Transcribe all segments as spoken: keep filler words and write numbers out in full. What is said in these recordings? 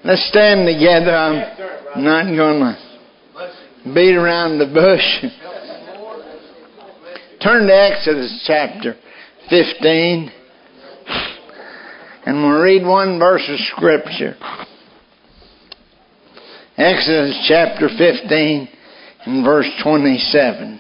Let's stand together. I'm not going to beat around the bush. Turn to Exodus chapter fifteen. And we'll read one verse of Scripture. Exodus chapter fifteen and verse twenty-seven.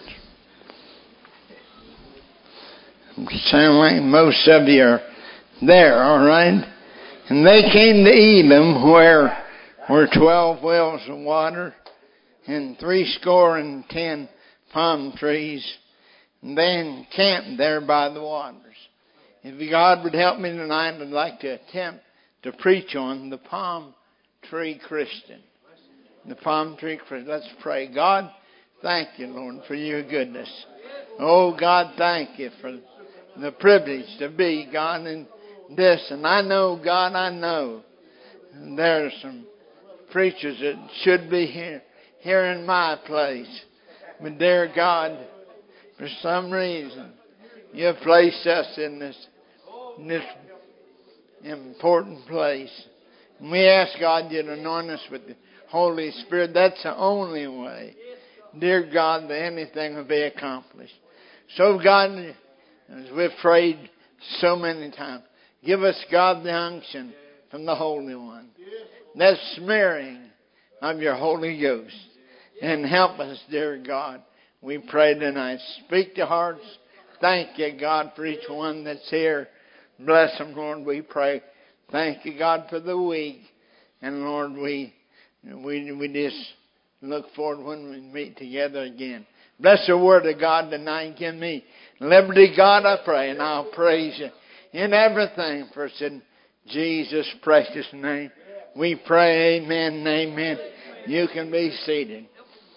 Sound like most of you are there, all right? And they came to Elim, where were twelve wells of water, and threescore and ten palm trees, and they encamped there by the waters. If God would help me tonight, I'd like to attempt to preach on the palm tree Christian. The palm tree Christian. Let's pray. God, thank you, Lord, for your goodness. Oh, God, thank you for the privilege to be, God, in this. And I know, God, I know there are some preachers that should be here, here in my place. But dear God, for some reason, you have placed us in this, in this important place. And we ask, God, you to anoint us with the Holy Spirit. That's the only way, dear God, that anything will be accomplished. So, God, as we've prayed so many times, give us, God, the unction from the Holy One. That smearing of your Holy Ghost. And help us, dear God. We pray tonight. Speak to hearts. Thank you, God, for each one that's here. Bless them, Lord, we pray. Thank you, God, for the week. And, Lord, we, we, we just look forward when we meet together again. Bless the word of God tonight. Give me liberty, God, I pray. And I'll praise you in everything. For it's in Jesus' precious name we pray. Amen and amen. You can be seated.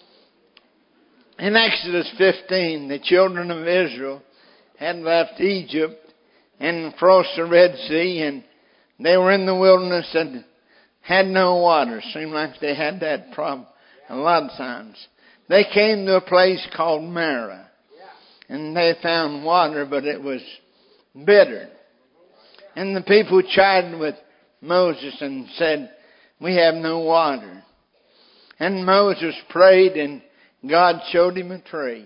In Exodus fifteen, the children of Israel had left Egypt and crossed the Red Sea, and they were in the wilderness and had no water. Seemed like they had that problem a lot of times. They came to a place called Marah, and they found water, but it was bitter. And the people chided with Moses and said, we have no water. And Moses prayed, and God showed him a tree.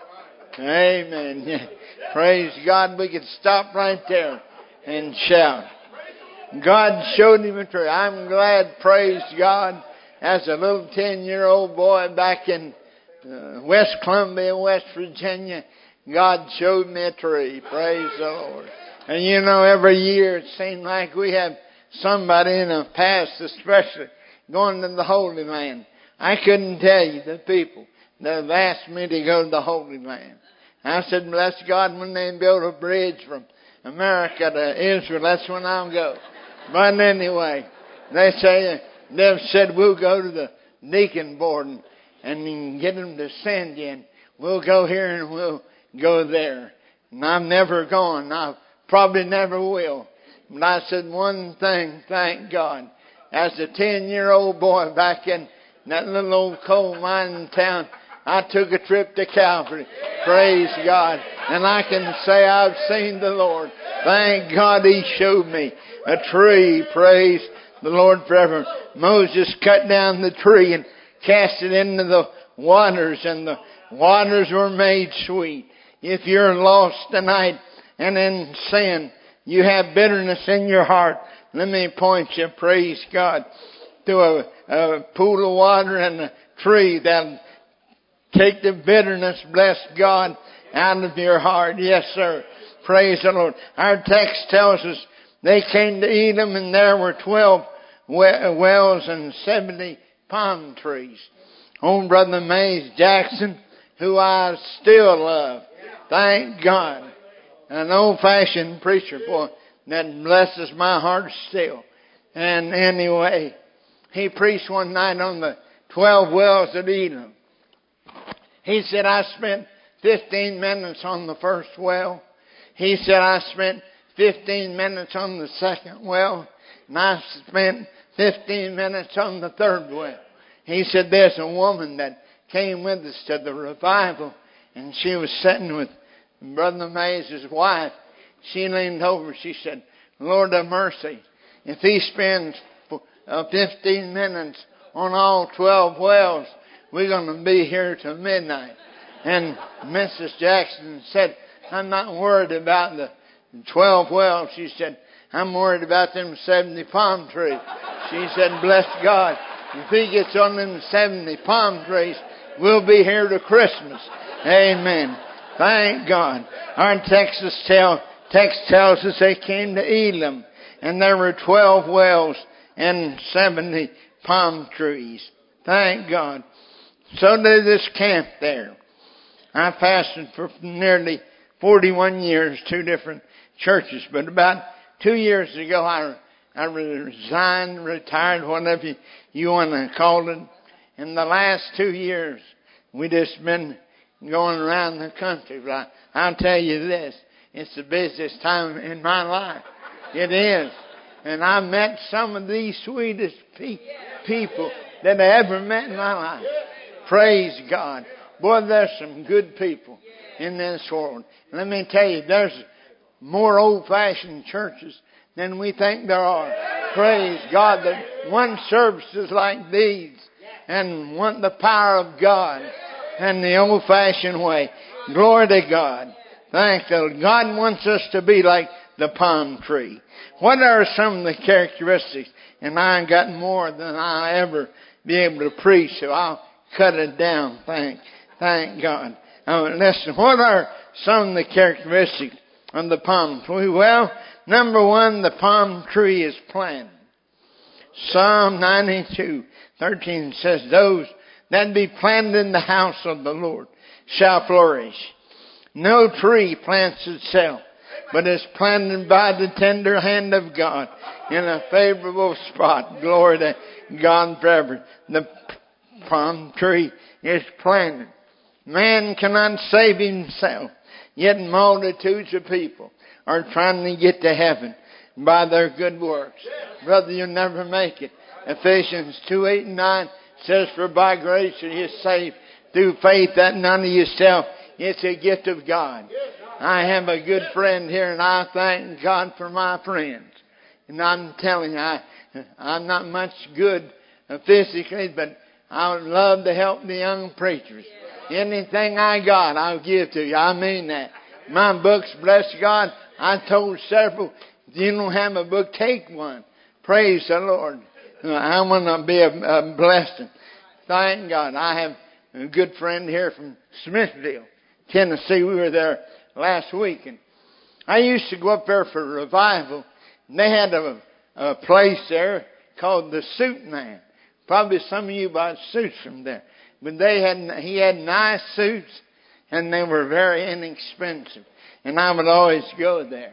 Amen. Praise God. We could stop right there and shout. God showed him a tree. I'm glad, praise God, as a little ten-year-old boy back in uh, West Columbia, West Virginia, God showed me a tree. Praise the Lord. And you know, every year it seems like we have somebody in the past, especially going to the Holy Land. I couldn't tell you the people that have asked me to go to the Holy Land. I said, bless God, when they build a bridge from America to Israel, that's when I'll go. But anyway, they say, they've said we'll go to the deacon board and, and get them to send you, and we'll go here and we'll go there. And I've never gone. I probably never will. But I said one thing, thank God. As a ten-year-old boy back in that little old coal mining town, I took a trip to Calvary. Praise God. And I can say I've seen the Lord. Thank God He showed me a tree. Praise the Lord forever. Moses cut down the tree and cast it into the waters, and the waters were made sweet. If you're lost tonight and in sin, you have bitterness in your heart, let me point you, praise God, to a, a pool of water and a tree that'll take the bitterness, bless God, out of your heart. Yes, sir. Praise the Lord. Our text tells us they came to Edom, and there were twelve wells and seventy palm trees. Old Brother Mays Jackson, who I still love. Thank God. An old-fashioned preacher, boy, that blesses my heart still. And anyway, he preached one night on the twelve wells at Edom. He said, I spent fifteen minutes on the first well. He said, I spent fifteen minutes on the second well. And I spent fifteen minutes on the third well. He said, there's a woman that came with us to the revival, and she was sitting with Brother Mays' wife. She leaned over. She said, Lord have mercy. If he spends uh, fifteen minutes on all twelve wells. We're going to be here till midnight. And Missus Jackson said, I'm not worried about the twelve wells. She said, I'm worried about them seventy palm trees. She said, bless God. If he gets on them seventy palm trees, we'll be here to Christmas. Amen. Thank God. Our Texas tell, text tells us they came to Elim, and there were twelve wells and seventy palm trees. Thank God. So did this camp there. I pastored for nearly forty-one years, two different churches, but about two years ago I I resigned, retired, whatever you, you want to call it. In the last two years, we just been going around the country. But I, I'll tell you this, it's the busiest time in my life. It is. And I met some of the sweetest pe- people that I ever met in my life. Praise God. Boy, there's some good people in this world. Let me tell you, there's more old-fashioned churches than we think there are. Praise God that one services like these and want the power of God and the old-fashioned way. Glory to God. Thank you. God wants us to be like the palm tree. What are some of the characteristics? And I ain't got more than I'll ever be able to preach, so I'll cut it down. Thank, thank God. Now, listen, what are some of the characteristics of the palm tree? Well, number one, the palm tree is planted. Psalm ninety-two thirteen says, those that be planted in the house of the Lord shall flourish. No tree plants itself, but is planted by the tender hand of God in a favorable spot. Glory to God forever. The palm tree is planted. Man cannot save himself, yet multitudes of people are trying to get to heaven by their good works. Brother, you'll never make it. Ephesians two, eight and nine says, for by grace are you saved through faith, that none of yourself. It's a gift of God. I have a good friend here, and I thank God for my friends. And I'm telling you, I, I'm not much good physically, but I would love to help the young preachers. Anything I got, I'll give to you. I mean that. My books, bless God, I told several, if you don't have a book, take one. Praise the Lord. I want to be a, a blessing. Thank God. I have a good friend here from Smithville, Tennessee. We were there last week, and I used to go up there for revival. And they had a, a place there called the Suit Man. Probably some of you bought suits from there. But they had, he had nice suits, and they were very inexpensive. And I would always go there.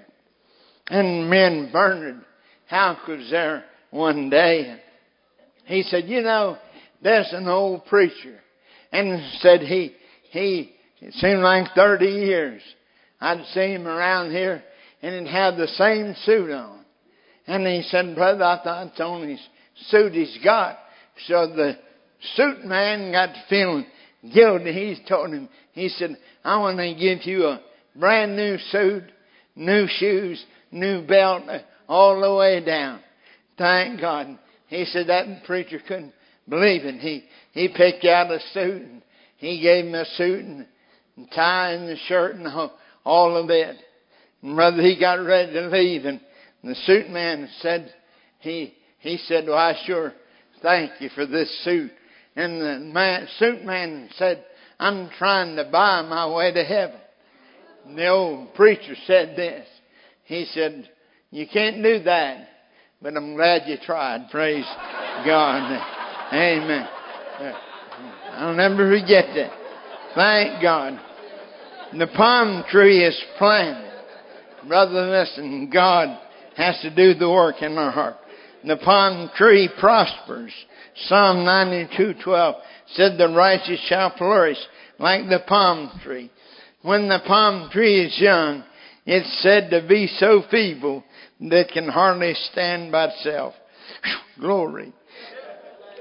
And me and Bernard Houck was there one day, and he said, you know, there's an old preacher. And said he, he, it seemed like thirty years I'd see him around here, and he'd have the same suit on. And he said, brother, I thought it's the only suit he's got. So the suit man got to feeling guilty. He told him, he said, I want to give you a brand new suit, new shoes, new belt, all the way down. Thank God. He said that preacher couldn't believe it. He, he picked out a suit, and he gave him a suit and, and tie and the shirt and all, all of it. And brother, he got ready to leave, and the suit man said, he, he said, well, I sure thank you for this suit. And the man, suit man said, I'm trying to buy my way to heaven. And the old preacher said this. He said, you can't do that, but I'm glad you tried. Praise God. Amen. I'll never forget that. Thank God. The palm tree is planted. Brother, listen, God has to do the work in our heart. The palm tree prospers. Psalm ninety-two twelve said the righteous shall flourish like the palm tree. When the palm tree is young, it's said to be so feeble that it can hardly stand by itself. Glory.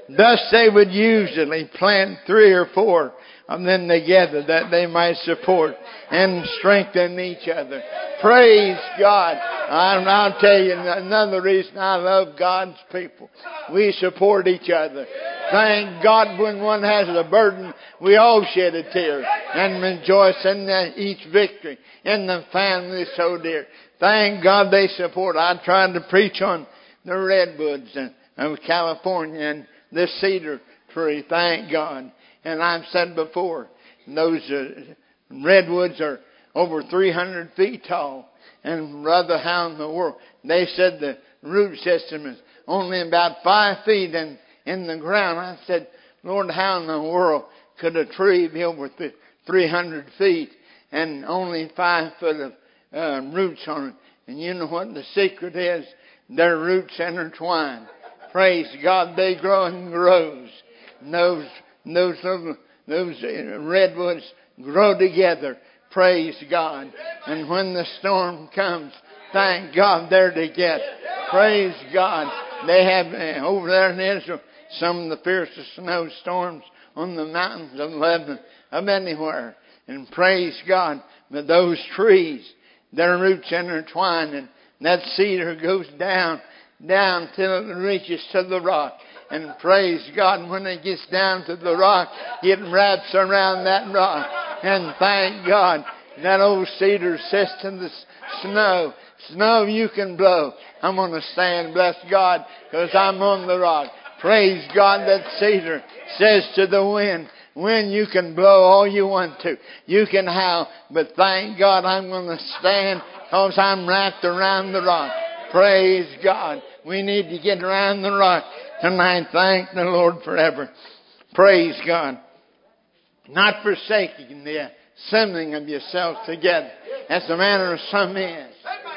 Thus they would usually plant three or four of them together that they might support and strengthen each other. Praise God. And I'll tell you another reason I love God's people. We support each other. Thank God when one has a burden, we all shed a tear and rejoice in each victory in the family so dear. Thank God they support. I tried to preach on the redwoods of California and the cedar tree. Thank God. And I've said before, those uh, redwoods are over three hundred feet tall. And brother, how in the world? They said the root system is only about five feet in, in the ground. I said, Lord, how in the world could a tree be over th- three hundred feet and only five foot of uh, roots on it? And you know what the secret is? Their roots intertwine. Praise God, they grow and grows. And those those little those redwoods grow together. Praise God. And when the storm comes, thank God they're together. Praise God. They have uh, over there in Israel some of the fiercest snowstorms on the mountains of Lebanon, of anywhere. And praise God, but those trees, their roots intertwine, and that cedar goes down, down till it reaches to the rock. And praise God, when it gets down to the rock, it wraps around that rock. And thank God, that old cedar says to the snow, snow you can blow. I'm going to stand, bless God, because I'm on the rock. Praise God, that cedar says to the wind, wind, you can blow all you want to. You can howl, but thank God I'm going to stand because I'm wrapped around the rock. Praise God. We need to get around the rock tonight. Thank the Lord forever. Praise God. Not forsaking the assembling of yourselves together, as the manner of some is,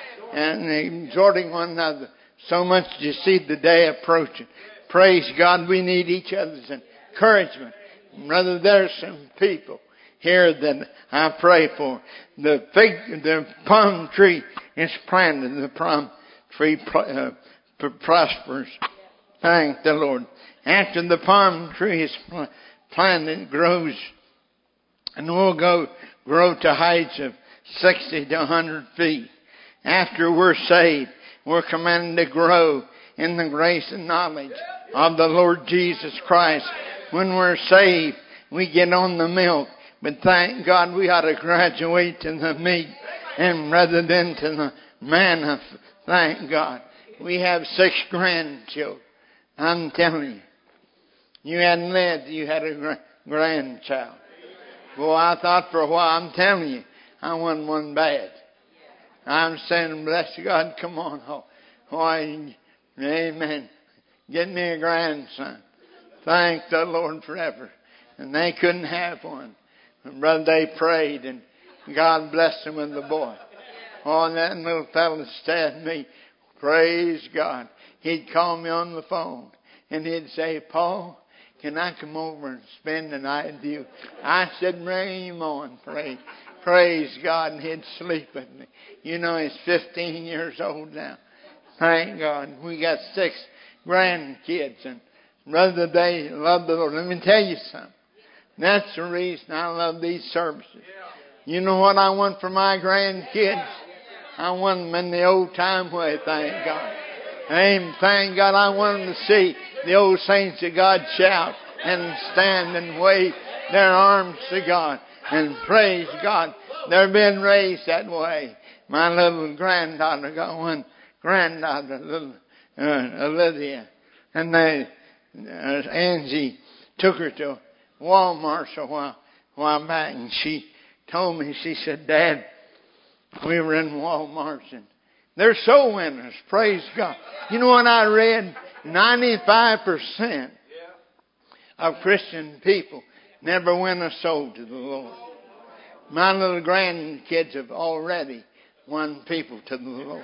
and exhorting one another, so much you see the day approaching. Praise God, we need each other's encouragement. Brother, there's some people here that I pray for. The fig, the palm tree is planted. The palm tree uh, prospers. Thank the Lord. After the palm tree is planted, it grows, and will go grow to heights of sixty to one hundred feet. After we're saved, we're commanded to grow in the grace and knowledge of the Lord Jesus Christ. When we're saved, we get on the milk. But thank God we ought to graduate to the meat, and rather than to the manna. Thank God. We have six grandchildren. I'm telling you. You hadn't lived, you had a gra- grandchild. Well, I thought for a while, I'm telling you, I wasn't one bad. I'm saying, bless God, come on home. Why, amen. Get me a grandson. Thank the Lord forever. And they couldn't have one. And brother, they prayed, and God blessed them with the boy. Oh, and that little fellow stabbed me. Praise God. He'd call me on the phone, and he'd say, Paul, can I come over and spend the night with you? I said, bring him on. Praise, praise God. And he'd sleep with me. You know, he's fifteen years old now. Thank God. We got six grandkids. And brother, they love the Lord. Let me tell you something. That's the reason I love these services. You know what I want for my grandkids? I want them in the old time way, thank God. Amen. Thank God, I want them to see the old saints of God shout and stand and wave their arms to God and praise God. They're being raised that way. My little granddaughter got one granddaughter, little uh, Olivia, and they, uh, Angie took her to Walmart a while, a while back, and she told me, she said, Dad, we were in Walmart, and they're soul winners. Praise God. You know what I read? ninety-five percent of Christian people never win a soul to the Lord. My little grandkids have already won people to the Lord.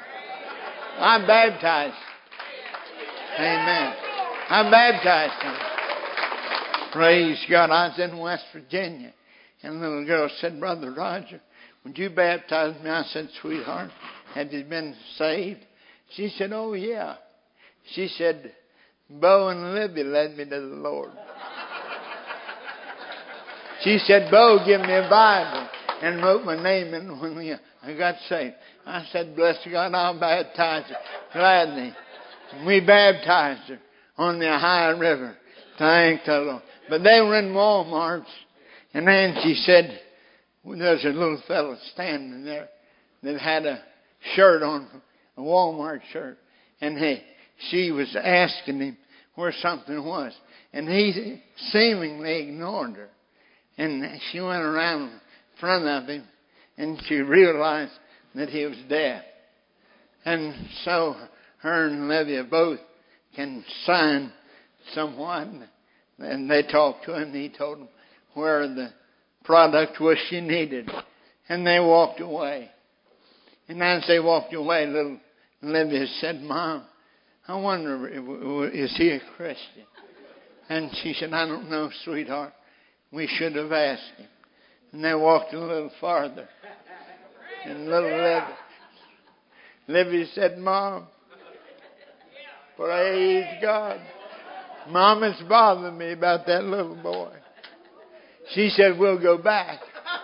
I baptized. Amen. I baptized them. Praise God. I was in West Virginia, and a little girl said, Brother Roger, would you baptize me? I said, sweetheart, have you been saved? She said, oh, yeah. She said, Bo and Libby led me to the Lord. She said, Bo, give me a Bible, and wrote my name in when I got saved. I said, bless God, I'll baptize her gladly. And we baptized her on the Ohio River. Thank the Lord. But they were in Walmart's, and then she said, well, there's a little fellow standing there that had a shirt on, a Walmart shirt, and he, she was asking him where something was, and he seemingly ignored her. And she went around in front of him, and she realized that he was deaf. And so her and Olivia both can sign somewhat. And they talked to him, and he told them where the product was she needed. And they walked away. And as they walked away, little Olivia said, Mom, I wonder, is he a Christian? And she said, I don't know, sweetheart. We should have asked him. And they walked a little farther. And little Libby, Libby said, Mom, praise God. Mama's bothering me about that little boy. She said, we'll go back.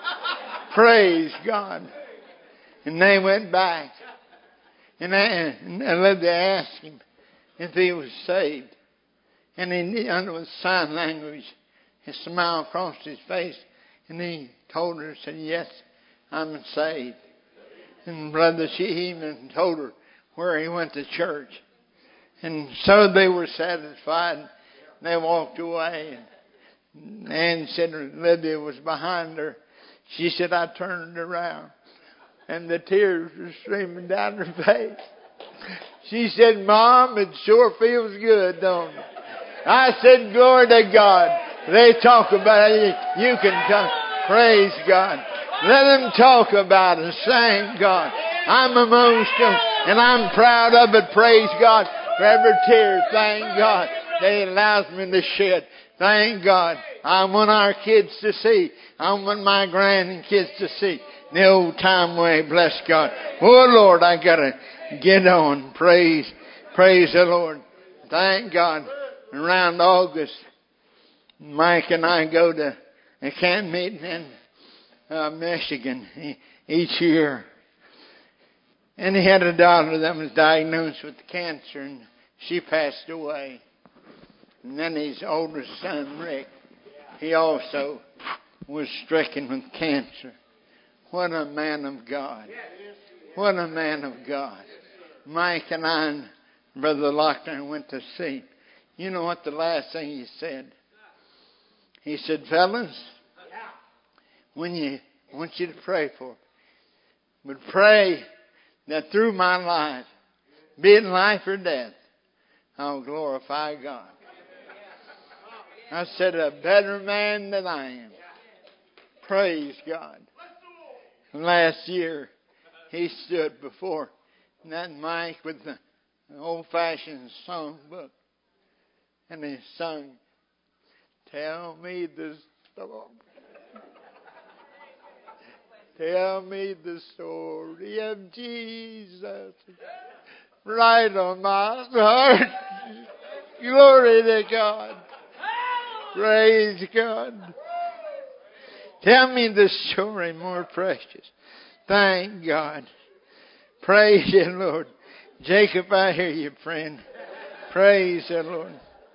Praise God. And they went back. And, I, and Libby asked him if he was saved. And he, under sign language, he smiled across his face, and he told her, said, yes, I'm saved. And Brother, she even told her where he went to church. And so they were satisfied. They walked away. And Ann said Lydia was behind her. She said, I turned around, and the tears were streaming down her face. She said, Mom, it sure feels good, don't it? I said, glory to God. They talk about it. You can talk. Praise God. Let them talk about it. Thank God. I'm emotional and I'm proud of it. Praise God for every tear. Thank God that He allows me to shed. Thank God. I want our kids to see. I want my grandkids to see the old time way. Bless God. Oh Lord, I gotta get on. Praise, praise the Lord. Thank God. Around August, Mike and I go to a camp meeting in uh, Michigan each year. And he had a daughter that was diagnosed with cancer, and she passed away. And then his oldest son, Rick, he also was stricken with cancer. What a man of God. What a man of God. Mike and I and Brother Lochner went to see him. You know what the last thing he said? He said, fellas, when you, I want you to pray for me. But pray that through my life, be it life or death, I'll glorify God. I said, a better man than I am. Praise God. Last year, he stood before that mic with the old-fashioned songbook. And he sung, tell me the story. Tell me the story of Jesus. Right on my heart. Glory to God. Praise God. Tell me the story more precious. Thank God. Praise the Lord. Jacob, I hear you, friend. Praise the Lord.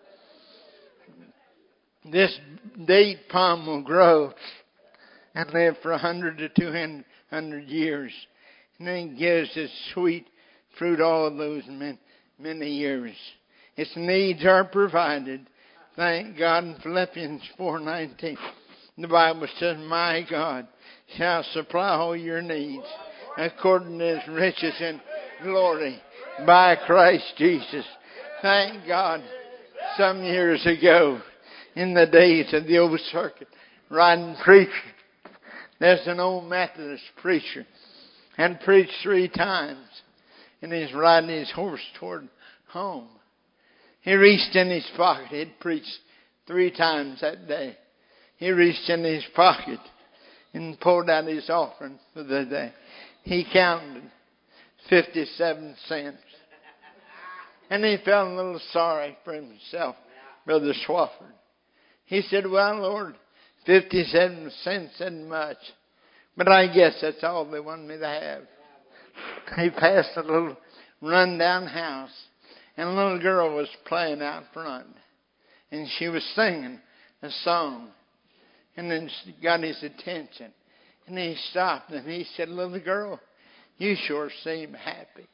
This date palm will grow and live for a hundred to two hundred years. And then gives its sweet fruit all of those many, many years. Its needs are provided. Thank God. In Philippians four nineteen, the Bible says, my God shall supply all your needs according to His riches and glory by Christ Jesus. Thank God. Some years ago, in the days of the old circuit, riding preaching, there's an old Methodist preacher and preached three times, and he's riding his horse toward home. He reached in his pocket. He'd preached three times that day. He reached in his pocket and pulled out his offering for the day. He counted fifty-seven cents. And he felt a little sorry for himself, Brother Swafford. He said, well, Lord, fifty-seven cents isn't much, but I guess that's all they wanted me to have. He passed a little rundown house, and a little girl was playing out front, and she was singing a song, and then she got his attention, and he stopped, and he said, little girl, you sure seem happy.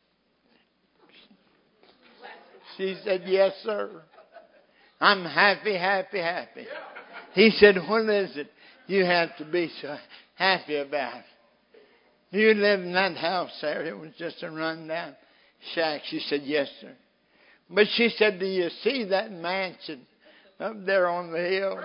She said, yes, sir. I'm happy, happy, happy. He said, what is it you have to be so happy about? You live in that house there. It was just a rundown shack. She said, yes, sir. But she said, do you see that mansion up there on the hill?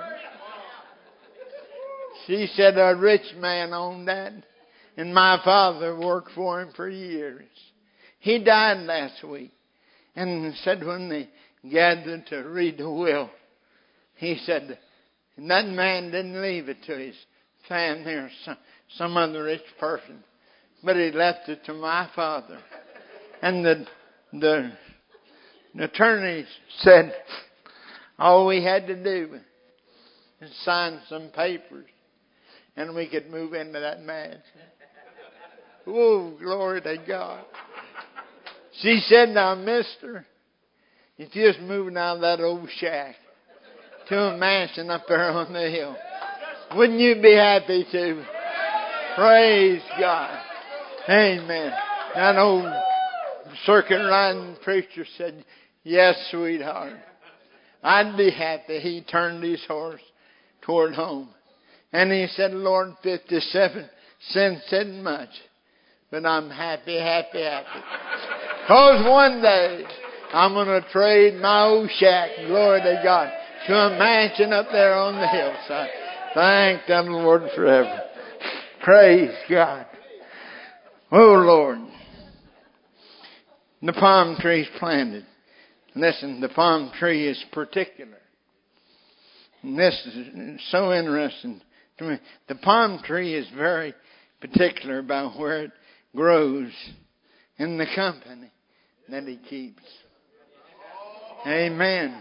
She said, a rich man owned that, and my father worked for him for years. He died last week. And said when they gathered to read the will, he said, that man didn't leave it to his family or some, some other rich person, but he left it to my father. And the, the, the attorney said all we had to do was sign some papers and we could move into that mansion. Oh, glory to God. She said, now, mister, if you're just moving out of that old shack to a mansion up there on the hill, wouldn't you be happy to? Praise God. Amen. That old circuit riding preacher said, yes, sweetheart, I'd be happy. He turned his horse toward home. And he said, Lord, fifty-seven cents isn't much, but I'm happy, happy, happy. Because one day I'm going to trade my old shack, glory to God, to a mansion up there on the hillside. Thank the Lord forever. Praise God. Oh, Lord. The palm tree's planted. Listen, the palm tree is particular. And this is so interesting to me. The palm tree is very particular about where it grows in the company that he keeps. Amen.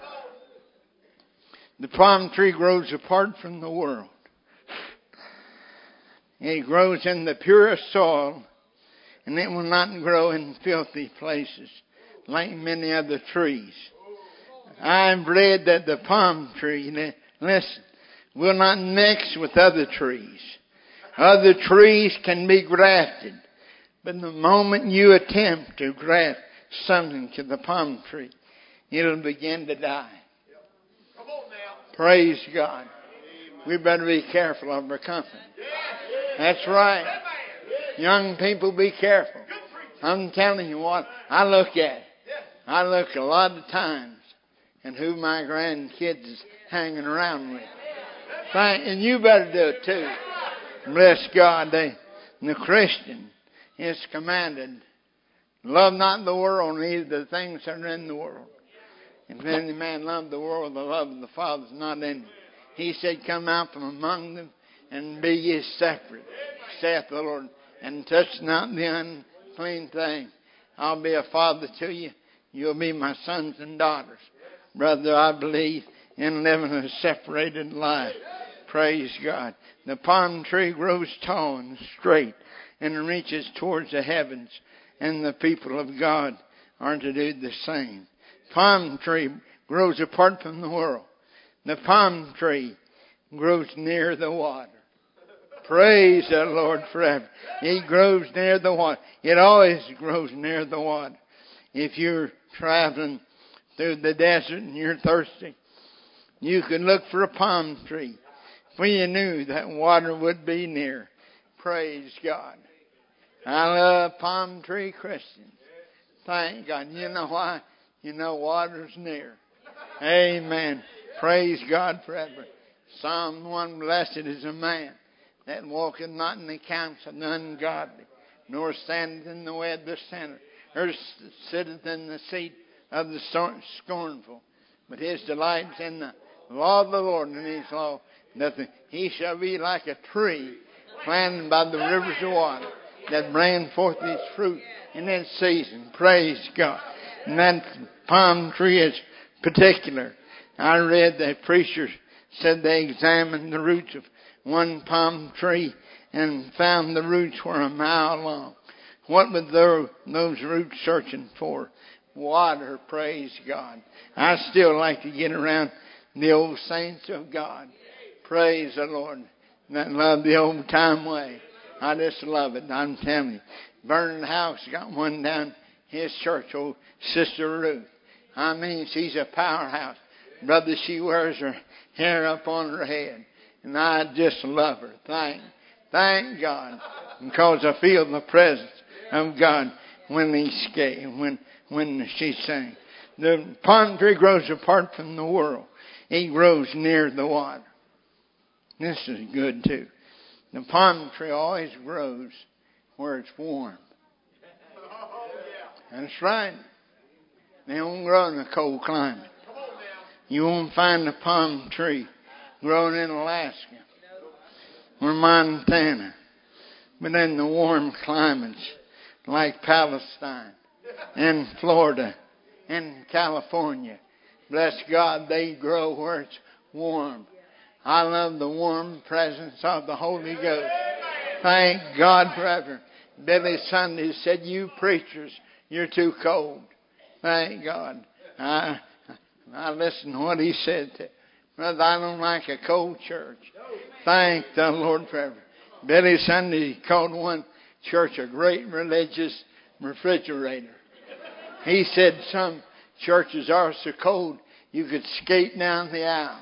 The palm tree grows apart from the world. It grows in the purest soil, and it will not grow in filthy places like many other trees. I've read that the palm tree, listen, will not mix with other trees. Other trees can be grafted. But the moment you attempt to graft something to the palm tree, it'll begin to die. Praise God. We better be careful of our company. That's right. Young people, be careful. I'm telling you what I look at. I look a lot of times at who my grandkids is hanging around with. And you better do it too. Bless God. They, the Christian is commanded, love not the world, neither the things that are in the world. If any man love the world, the love of the Father is not in him. He said, come out from among them and be ye separate, saith the Lord, and touch not the unclean thing. I'll be a father to you. You'll be my sons and daughters. Brother, I believe in living a separated life. Praise God. The palm tree grows tall and straight and reaches towards the heavens, and the people of God are to do the same. Palm tree grows apart from the world. The palm tree grows near the water. Praise the Lord forever. It grows near the water. It always grows near the water. If you're traveling through the desert and you're thirsty, you could look for a palm tree when you knew that water would be near. Praise God. I love palm tree Christians. Thank God. You know why? You know water's near. Amen. Praise God forever. Psalm one, blessed is a man that walketh not in the counsel of the ungodly, nor standeth in the way of the sinner, or sitteth in the seat of the scornful. But his delight is in the law of the Lord, and his law nothing. He shall be like a tree planted by the rivers of water, that bring forth its fruit in its season. Praise God. And that palm tree is particular. I read that preachers said they examined the roots of one palm tree and found the roots were a mile long. What were those, those roots searching for? Water, praise God. I still like to get around the old saints of God. Praise the Lord. And I love the old time way. I just love it. I'm telling you. Vernon House got one down his church, old Sister Ruth. I mean, she's a powerhouse. Brother, she wears her hair up on her head. And I just love her. Thank, thank God. Because I feel the presence of God when he skate, when when she sings. The palm tree grows apart from the world. It grows near the water. This is good too. The palm tree always grows where it's warm. That's right. They don't grow in a cold climate. You won't find a palm tree growing in Alaska or Montana, but in the warm climates like Palestine and Florida and California. Bless God, they grow where it's warm. I love the warm presence of the Holy Ghost. Thank God forever. Billy Sunday said, you preachers, you're too cold. Thank God. I, I listened to what he said. To, Brother, I don't like a cold church. Thank the Lord forever. Billy Sunday called one church a great religious refrigerator. He said some churches are so cold you could skate down the aisle.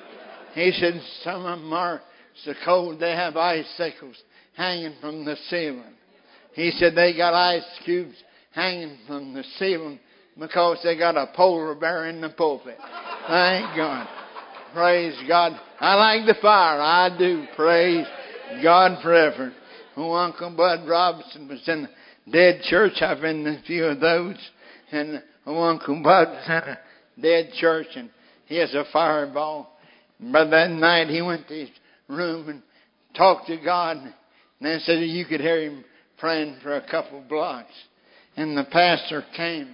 He said some of them are so cold they have icicles hanging from the ceiling. He said they got ice cubes hanging from the ceiling because they got a polar bear in the pulpit. Thank God. Praise God. I like the fire. I do. Praise God forever. Oh, Uncle Bud Robinson was in a dead church. I've been in a few of those. And oh, Uncle Bud was in a dead church, and he has a fireball. But that night he went to his room and talked to God. And then said you could hear him praying for a couple blocks. And the pastor came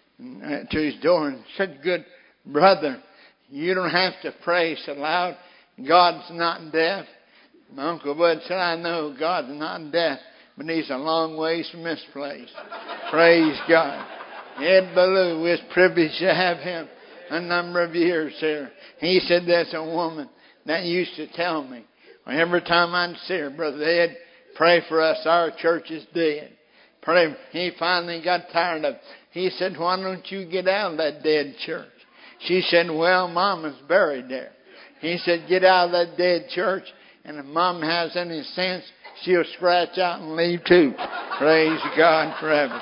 to his door and said, good brother, you don't have to pray so loud. God's not deaf. My Uncle Bud said, I know God's not deaf, but he's a long ways from this place. Praise God. Ed Ballou was privileged to have him a number of years here. He said there's a woman that used to tell me, every time I'd see her, Brother Ed, pray for us, our church is dead. Pray. He finally got tired of it. He said, why don't you get out of that dead church? She said, well, Mama's buried there. He said, get out of that dead church, and if Mom has any sense, she'll scratch out and leave too. Praise God forever.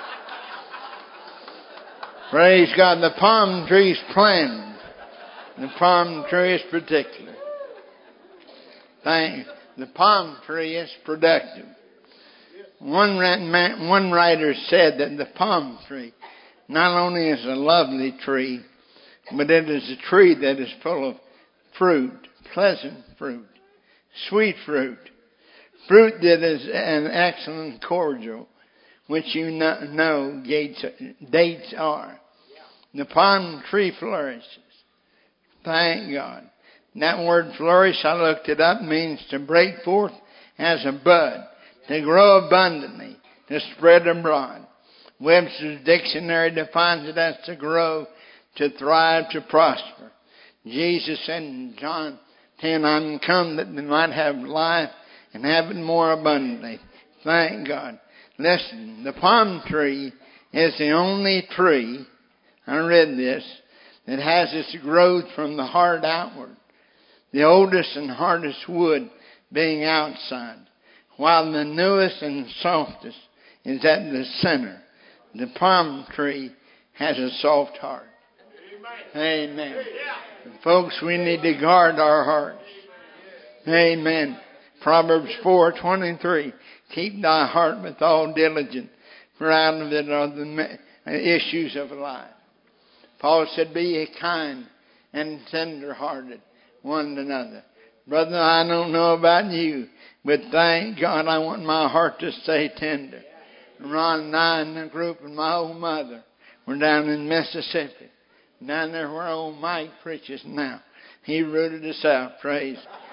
Praise God. The palm tree is planted. The palm tree is particular. Thank you. The palm tree is productive. One, one writer said that the palm tree not only is a lovely tree, but it is a tree that is full of fruit, pleasant fruit, sweet fruit, fruit that is an excellent cordial, which you know dates are. The palm tree flourishes. Thank God. That word flourish, I looked it up, means to break forth as a bud, to grow abundantly, to spread abroad. Webster's dictionary defines it as to grow, to thrive, to prosper. Jesus said in John ten, I'm come that they might have life and have it more abundantly. Thank God. Listen, the palm tree is the only tree, I read this, that has its growth from the heart outward. The oldest and hardest wood being outside, while the newest and softest is at the center. The palm tree has a soft heart. Amen. Amen. And folks, we need to guard our hearts. Amen. Proverbs four twenty-three. Keep thy heart with all diligence, for out of it are the issues of life. Paul said, be ye kind and tender-hearted one to another. Brother, I don't know about you, but thank God I want my heart to stay tender. Ron and I in the group and my old mother We're down in Mississippi. Down there where old Mike preaches now. He rooted us out, praise.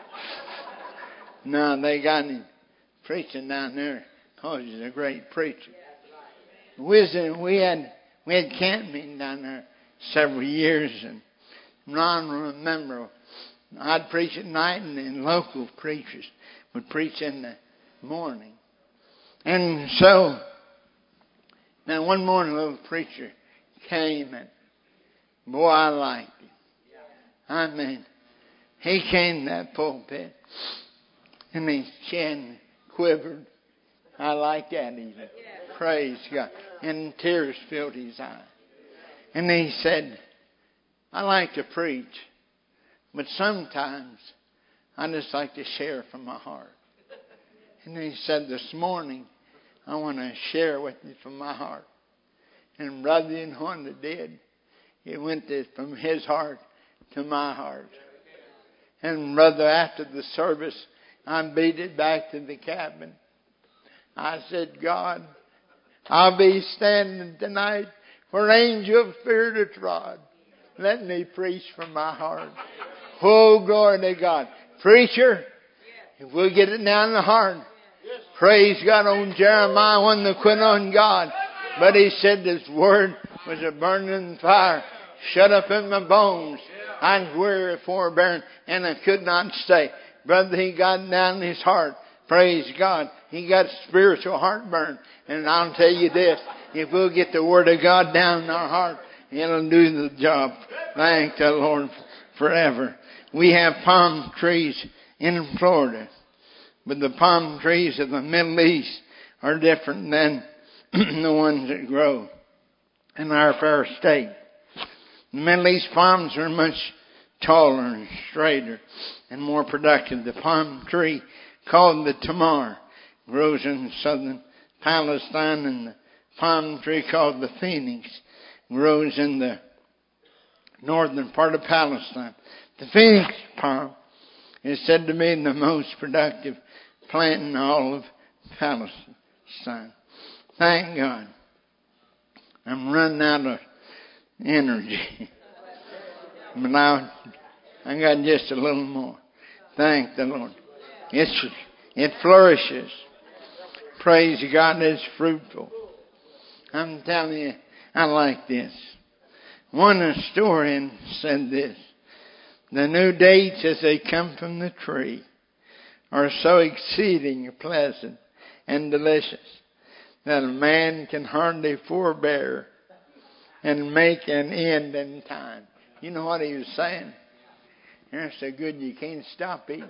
Now they got him preaching down there because he's a great preacher. Wisdom, we had we had camp meeting down there several years, and Ron remember I'd preach at night, and then local preachers would preach in the morning. And so now one morning a little preacher came, and boy, I liked him. I mean, he came to that pulpit and his chin quivered. I like that even. Praise God. And tears filled his eyes. And he said, I like to preach, but sometimes I just like to share from my heart. And he said, this morning, I want to share with you from my heart. And Brother Yonda did. It went to, from his heart to my heart. And brother, after the service, I beat it back to the cabin. I said, God, I'll be standing tonight where angels fear to trod. Let me preach from my heart. Oh, glory to God. Preacher, if we'll get it down in the heart. Praise God. On Jeremiah wanted to quit on God. But he said this word was a burning fire. Shut up in my bones. I was weary, forbearing, and I could not stay. Brother, he got down in his heart. Praise God. He got spiritual heartburn. And I'll tell you this. If we'll get the Word of God down in our heart, it'll do the job. Thank the Lord forever. We have palm trees in Florida. But the palm trees of the Middle East are different than the ones that grow in our fair state. The Middle East palms are much taller and straighter and more productive. The palm tree called the tamar grows in southern Palestine, and the palm tree called the phoenix grows in the northern part of Palestine. The phoenix palm is said to be the most productive plant in all of Palestine. Thank God. I'm running out of energy. But now I got just a little more. Thank the Lord. It's, it flourishes. Praise God, it's fruitful. I'm telling you, I like this. One historian said this. The new dates as they come from the tree are so exceeding pleasant and delicious that a man can hardly forbear and make an end in time. You know what he was saying? They're so good you can't stop eating.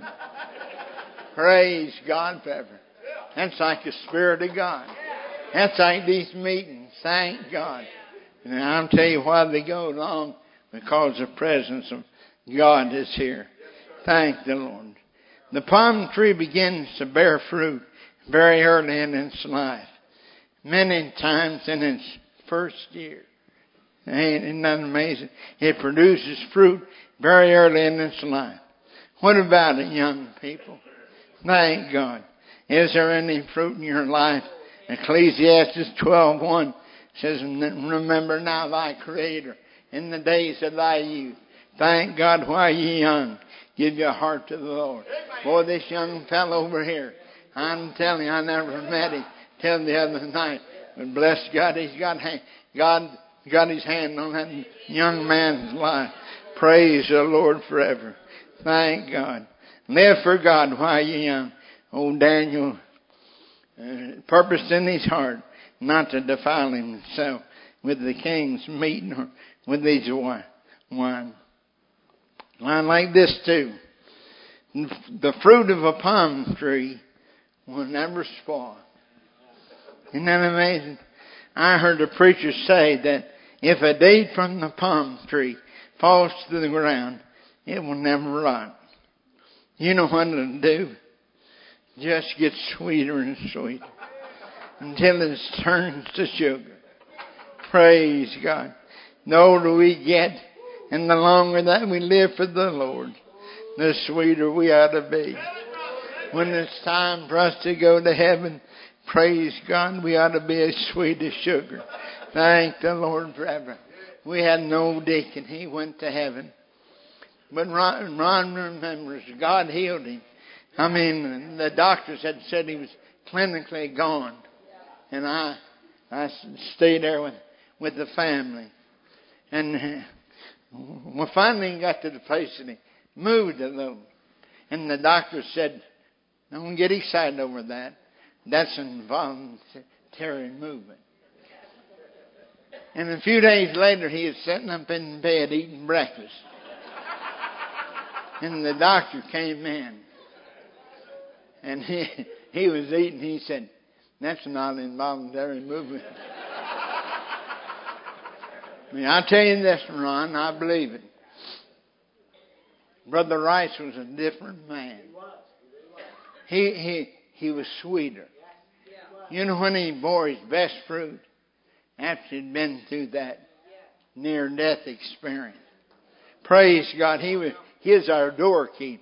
Praise God forever. That's like the Spirit of God. That's like these meetings. Thank God. And I'll tell you why they go long. Because the presence of God is here. Thank the Lord. The palm tree begins to bear fruit very early in its life. Many times in its first year. Ain't that amazing? It produces fruit very early in its life. What about it, young people? Thank God. Is there any fruit in your life? Ecclesiastes twelve one says, remember now thy Creator in the days of thy youth. Thank God while ye young. Give your heart to the Lord. Boy, this young fellow over here, I'm telling you, I never met him till the other night. But bless God, he's got God got his hand on that young man's life. Praise the Lord forever. Thank God. Live for God while you're young. Old Daniel uh, purposed in his heart not to defile himself with the king's meat or with his wine. I like this too. The fruit of a palm tree will never spoil. Isn't that amazing? I heard a preacher say that if a date from the palm tree falls to the ground, it will never rot. You know what it'll do? Just get sweeter and sweeter until it turns to sugar. Praise God. The older we get and the longer that we live for the Lord, the sweeter we ought to be. When it's time for us to go to heaven, praise God, we ought to be as sweet as sugar. Thank the Lord forever. We had an old deacon. He went to heaven. But Ron, Ron remembers God healed him. I mean, the doctors had said he was clinically gone. And I I stayed there with, with the family. And we finally got to the place and he moved a little. And the doctor said, don't get excited over that. That's an involuntary movement. And a few days later, he was sitting up in bed eating breakfast. And the doctor came in. And he, he was eating. He said, that's not an involuntary movement. I mean, I'll tell you this, Ron, I believe it. Brother Rice was a different man. He, he, he was sweeter. You know, when he bore his best fruit, after he'd been through that near-death experience. Praise God. He was, he is our doorkeeper.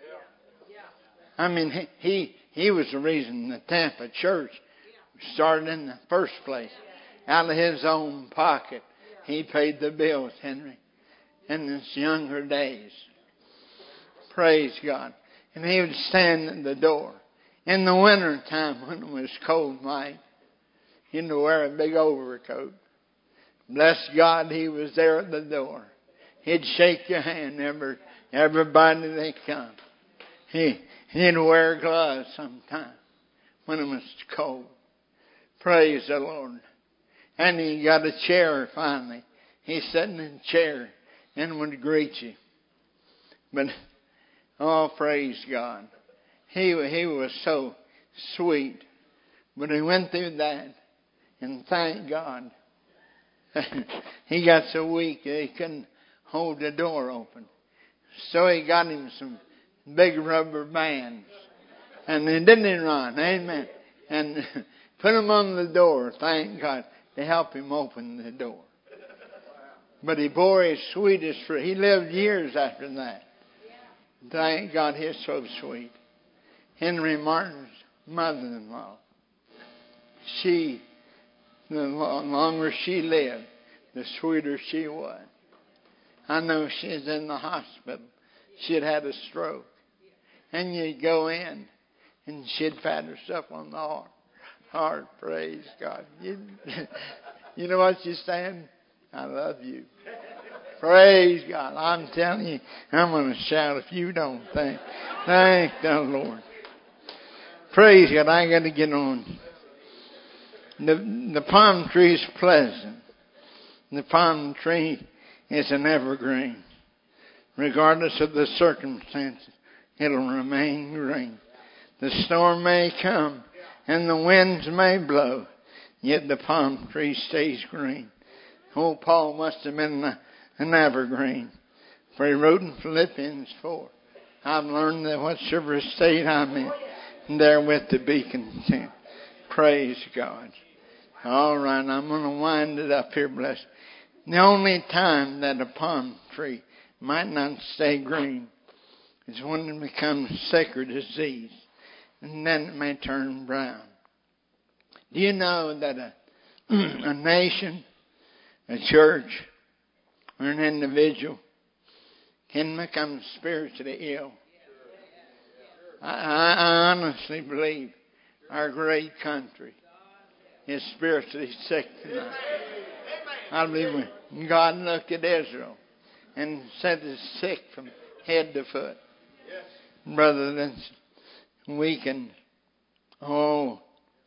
I mean, he, he, he was the reason the Tampa church started in the first place. Out of his own pocket, he paid the bills, Henry, in his younger days. Praise God. And he would stand at the door. In the winter time when it was cold night, he'd wear a big overcoat. Bless God, he was there at the door. He'd shake your hand, every, everybody that come. He, he'd wear gloves sometimes when it was cold. Praise the Lord. And he got a chair finally. He's sitting in a chair and would greet you. But, oh, praise God. He, he was so sweet. But he went through that. And thank God. He got so weak that he couldn't hold the door open. So he got him some big rubber bands. And they didn't run. Amen. And put them on the door, thank God, to help him open the door. But he bore his sweetest fruit. He lived years after that. Thank God, he's so sweet. Henry Martin's mother-in-law. She, the longer she lived, the sweeter she was. I know she's in the hospital. She'd had a stroke. And you'd go in, and she'd pat herself on the heart. Heart, praise God. You, you know what she's saying? I love you. Praise God. I'm telling you, I'm going to shout if you don't think. Thank the Lord. Praise God. I got to get on. The, the palm tree is pleasant. The palm tree is an evergreen. Regardless of the circumstances, it'll remain green. The storm may come and the winds may blow, yet the palm tree stays green. Oh, Paul must have been an evergreen. For he wrote in Philippians four, I've learned that whatsoever state I'm in, therewith to be content. Praise God. All right, I'm going to wind it up here, bless. The only time that a palm tree might not stay green is when it becomes sick or disease, and then it may turn brown. Do you know that a, a nation, a church, or an individual can become spiritually ill? I, I honestly believe our great country is spiritually sick tonight. I believe when God looked at Israel and said it's sick from head to foot, rather than weakened. Oh,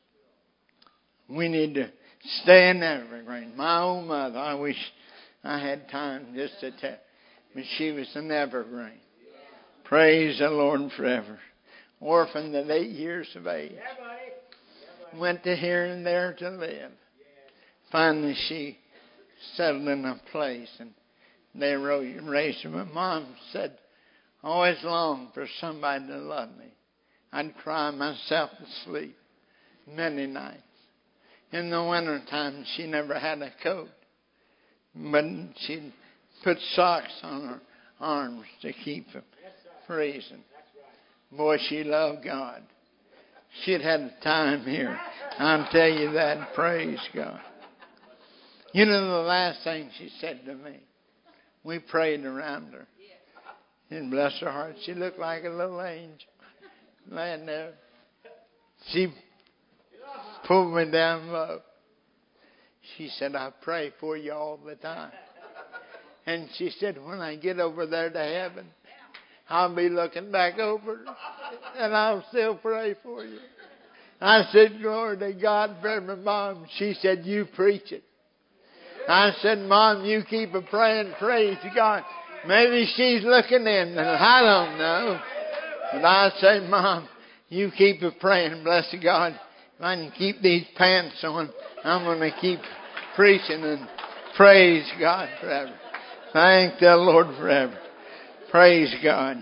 we need to stay in evergreen. My own mother, I wish I had time just to tell, but she was an evergreen. Praise the Lord forever. Orphaned at eight years of age. Went to here and there to live. Finally, she settled in a place and they raised her. My mom said, I always longed for somebody to love me. I'd cry myself to sleep many nights. In the wintertime, she never had a coat, but she'd put socks on her arms to keep them freezing. Boy, she loved God. She'd had a time here. I'll tell you that. Praise God. You know the last thing she said to me? We prayed around her. And bless her heart, she looked like a little angel laying there. She pulled me down low. She said, I pray for you all the time. And she said, when I get over there to heaven, I'll be looking back over and I'll still pray for you. I said, glory to God for my mom. She said, you preach it. I said, Mom, you keep a praying, praise God. Maybe she's looking in, and I don't know. But I say, Mom, you keep a praying, bless God. If I can keep these pants on, I'm going to keep preaching and praise God forever. Thank the Lord forever. Praise God.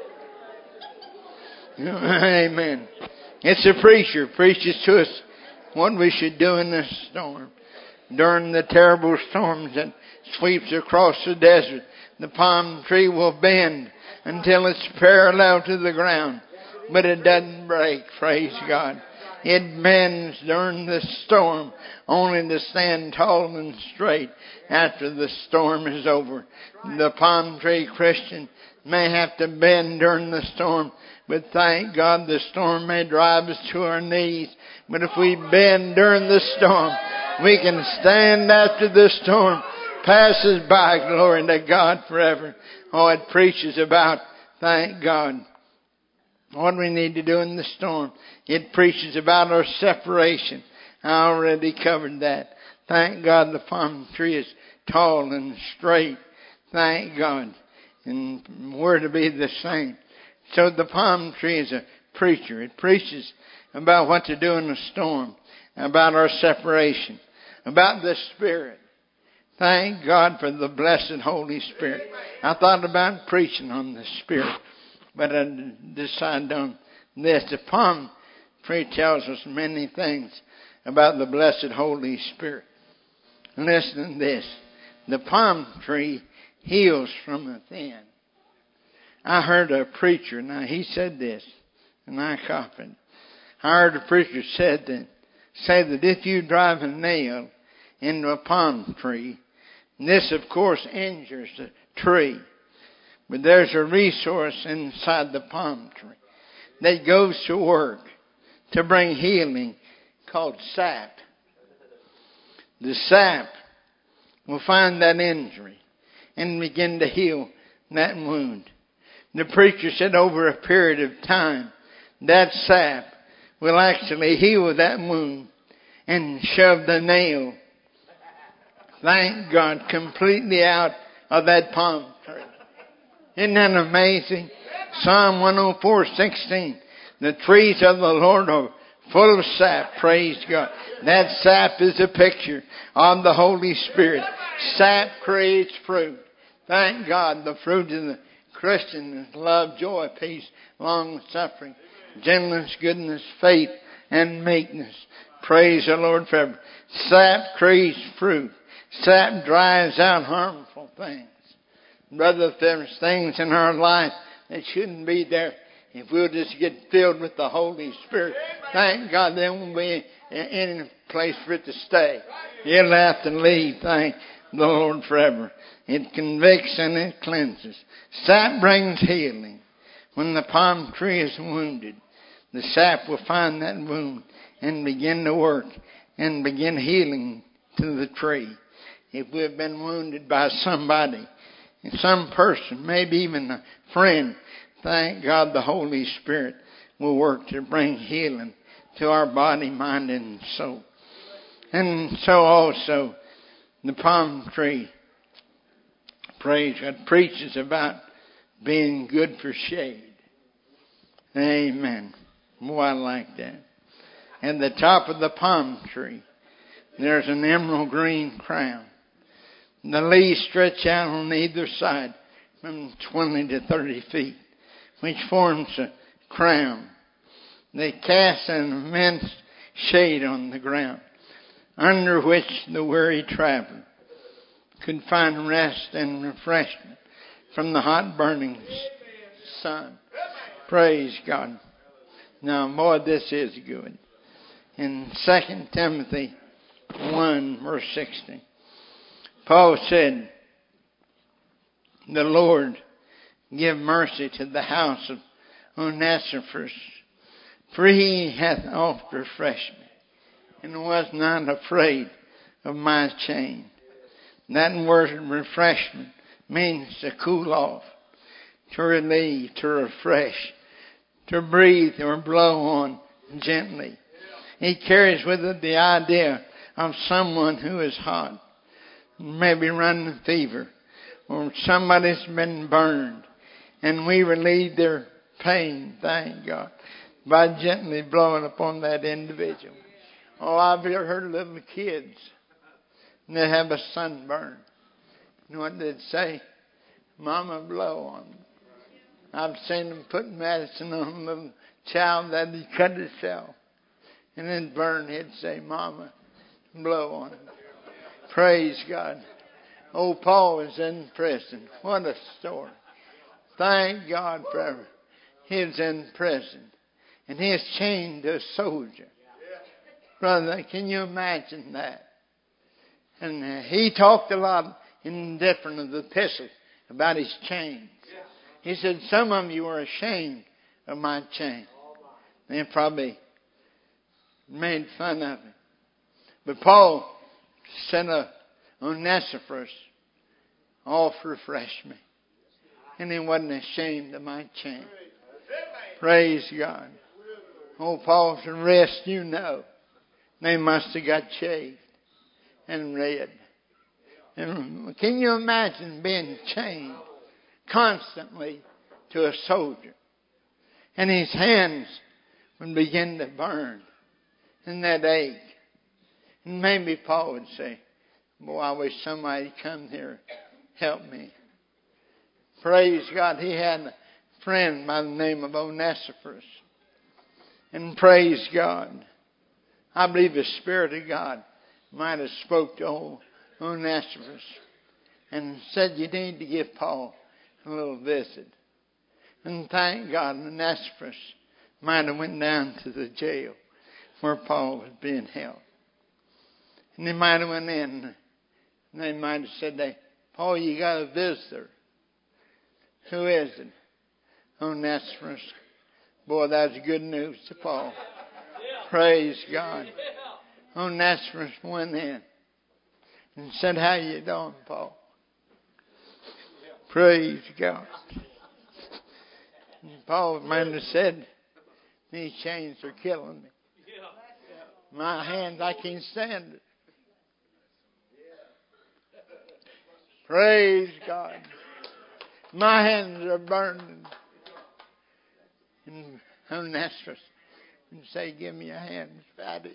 Amen. It's a preacher preaches to us what we should do in this storm. During the terrible storms that sweeps across the desert, the palm tree will bend until it's parallel to the ground. But it doesn't break, praise God. It bends during the storm, only to stand tall and straight after the storm is over. The palm tree Christian may have to bend during the storm, but thank God the storm may drive us to our knees. But if we bend during the storm, we can stand after the storm passes by. Glory to God forever. Oh, it preaches about, thank God, what we need to do in the storm. It preaches about our separation. I already covered that. Thank God the palm tree is tall and straight. Thank God. And we're to be the same. So the palm tree is a preacher. It preaches about what to do in a storm, about our separation, about the Spirit. Thank God for the blessed Holy Spirit. I thought about preaching on the Spirit, but I decided on this. The palm tree tells us many things about the blessed Holy Spirit. Listen to this. The palm tree heals from within. I heard a preacher, now he said this, and I copied. I heard a preacher said that, say that if you drive a nail into a palm tree, this of course injures the tree. But there's a resource inside the palm tree that goes to work to bring healing called sap. The sap will find that injury and begin to heal that wound. The preacher said over a period of time, that sap will actually heal that wound and shove the nail, thank God, completely out of that palm tree. Isn't that amazing? Psalm one oh four sixteen. The trees of the Lord are full of sap. Praise God. That sap is a picture of the Holy Spirit. Sap creates fruit. Thank God the fruit of the Christian is love, joy, peace, long suffering, gentleness, goodness, faith, and meekness. Praise the Lord forever. Sap creates fruit. Sap drives out harmful things. Brother, if there's things in our life that shouldn't be there, if we'll just get filled with the Holy Spirit, thank God there won't be any place for it to stay. It'll have to leave, thank the Lord forever. It convicts and it cleanses. Sap brings healing. When the palm tree is wounded, the sap will find that wound and begin to work and begin healing to the tree. If we've been wounded by somebody, some person, maybe even a friend, thank God the Holy Spirit will work to bring healing to our body, mind, and soul. And so also, the palm tree, praise God, preaches about being good for shade. Amen. Boy, I like that. At the top of the palm tree, there's an emerald green crown. The leaves stretch out on either side from twenty to thirty feet, which forms a crown. They cast an immense shade on the ground, under which the weary traveler could find rest and refreshment from the hot burning sun. Praise God. Now, boy, this is good. In Second Timothy one, verse sixteen, Paul said, the Lord give mercy to the house of Onesiphorus, for he hath oft refreshed me, and was not afraid of my chain. That word refreshment means to cool off, to relieve, to refresh, to breathe or blow on gently. He carries with it the idea of someone who is hot, maybe running fever, or somebody's been burned, and we relieve their pain, thank God, by gently blowing upon that individual. Oh, I've heard of little kids, and they have a sunburn. You know what they'd say? Mama, blow on them. I've seen them put medicine on a little child that he cut himself. And then burn, he'd say, Mama, blow on him. Praise God. Oh, Paul was in prison. What a story. Thank God forever. He was in prison. And he is chained to a soldier. Brother, can you imagine that? And uh, he talked a lot in different of the epistles about his chains. He said, some of you are ashamed of my chain. They probably made fun of him. But Paul sent a Onesiphorus off to refresh me. And he wasn't ashamed of my chain. Praise God. Oh, Paul's rest, you know. They must have got shaved and red. And can you imagine being chained constantly to a soldier? And his hands would begin to burn and that ache. And maybe Paul would say, boy, I wish somebody come here help me. Praise God. He had a friend by the name of Onesiphorus. And praise God. I believe the Spirit of God might have spoke to old Onesiphorus and said, you need to give Paul a little visit. And thank God Onesiphorus might have went down to the jail where Paul was being held. And they might have went in and they might have said, hey, Paul, you got a visitor. Who is it? Onesiphorus. Boy, that's good news to Paul. Praise God. Onesiphorus went in and said, how you doing, Paul? Praise God. And Paul might have said, these chains are killing me. My hands, I can't stand it. Praise God. My hands are burning. And Onesiphorus and say, give me your hands, fatty.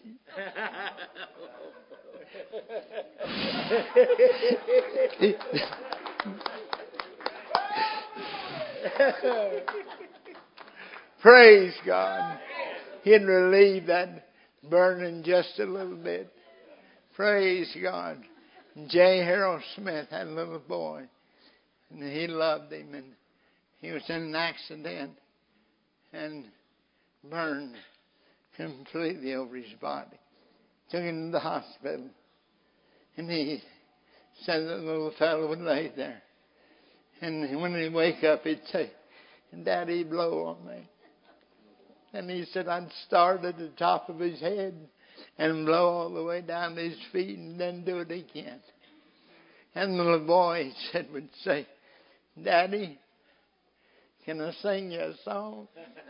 Praise God. He'd relieve that burning just a little bit. Praise God. J. Harold Smith had a little boy. And he loved him. And he was in an accident and burned completely over his body. Took him to the hospital. And he said the little fellow would lay there. And when he'd wake up, he'd say, Daddy, blow on me. And he said, I'd start at the top of his head and blow all the way down to his feet and then do it again. And the little boy, he said, would say, Daddy, can I sing you a song?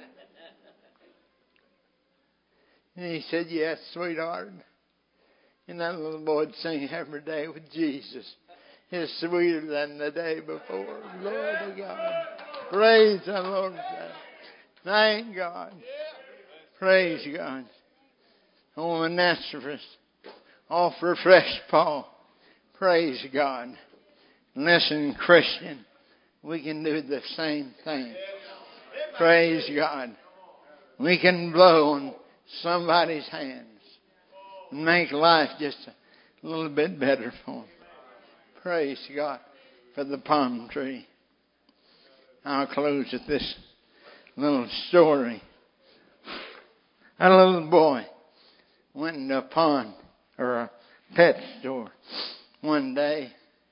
And he said, yes, sweetheart. And that little boy would sing every day with Jesus. It's sweeter than the day before. Glory to God. Praise the Lord. Thank God. Praise God. Oh, Onesiphorus, off refresh Paul. Praise God. Listen, Christian, we can do the same thing. Praise God. We can blow on somebody's hands and make life just a little bit better for them. Praise God for the palm tree. I'll close with this little story. A little boy went into a pond or a pet store one day,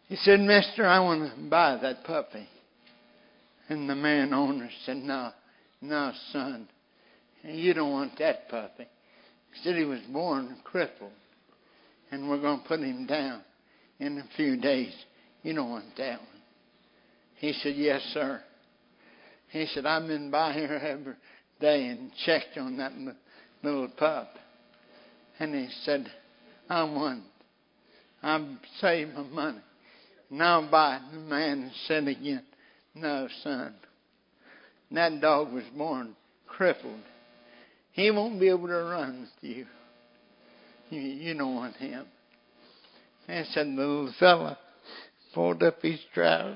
He said, Mister, I want to buy that puppy. And the man owner said, no, no, son, you don't want that puppy. He said he was born crippled, and we're going to put him down in a few days. You don't want that one. He said, yes, sir. He said, I've been by here every day and checked on that little pup. And he said, I want it. I've saved my money. Now I'll buy it. The man said again, no, son. And that dog was born crippled. He won't be able to run with you. You, you don't want him. And said the little fella pulled up his trousers.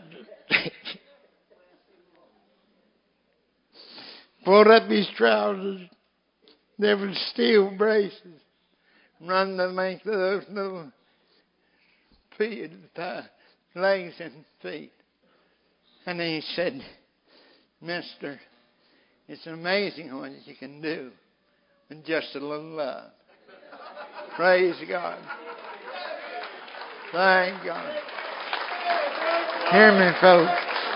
pulled up his trousers. There were steel braces. Run the length of those little feet, legs and feet. And he said, Mister, it's amazing what you can do with just a little love. Praise God. Thank God. Hear me, folks.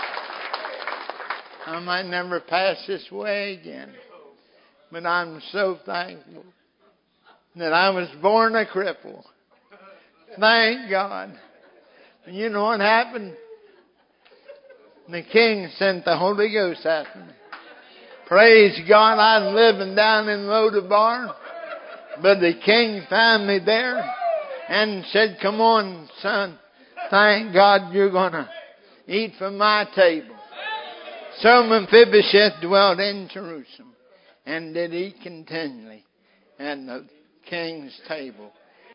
I might never pass this way again, but I'm so thankful that I was born a cripple. Thank God. And you know what happened? The king sent the Holy Ghost after me. Praise God, I'm living down in Lodabar. But the king found me there and said, come on, son. Thank God you're going to eat from my table. So Mephibosheth dwelt in Jerusalem and did eat continually at the king's table.